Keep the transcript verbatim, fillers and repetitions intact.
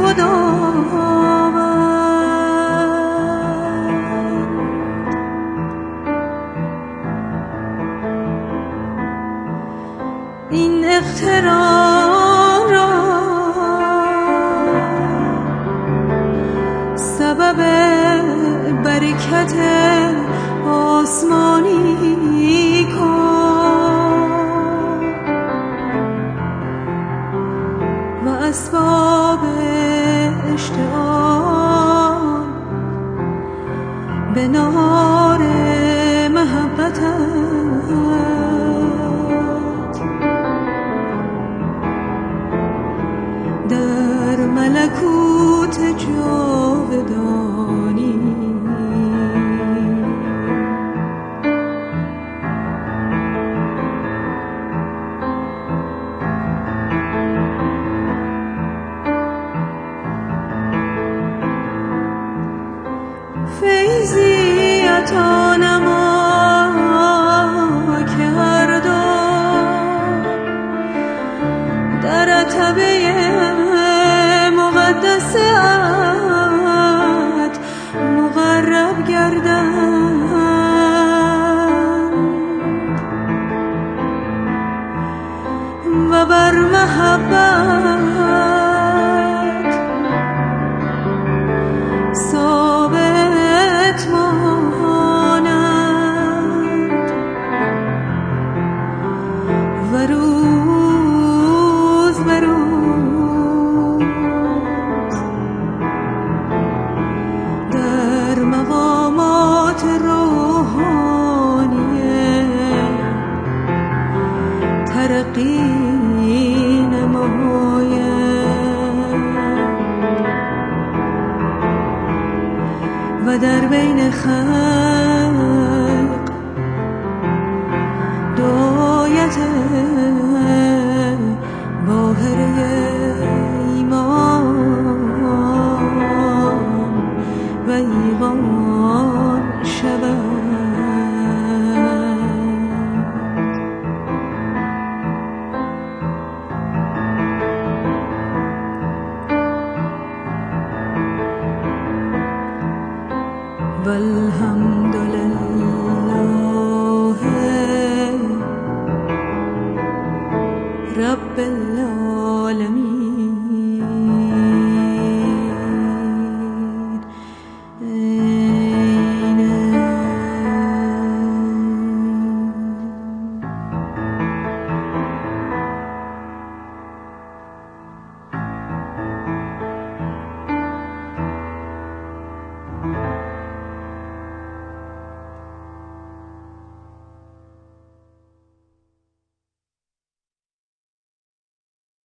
این اقترار را سبب برکت آسمانی کن و اسباب اشتعال به نار محبتت در ملکوت جاودانی. فیضی عطا نما که هر دم در عتبه مقدسات مقرب گردند و بر محبت ثابت مانند و روز به روز در مقامات روحانی ترقی و در بین خلق دایت باهره ایمان و ایمان شود. والحمد لله رب العالمين.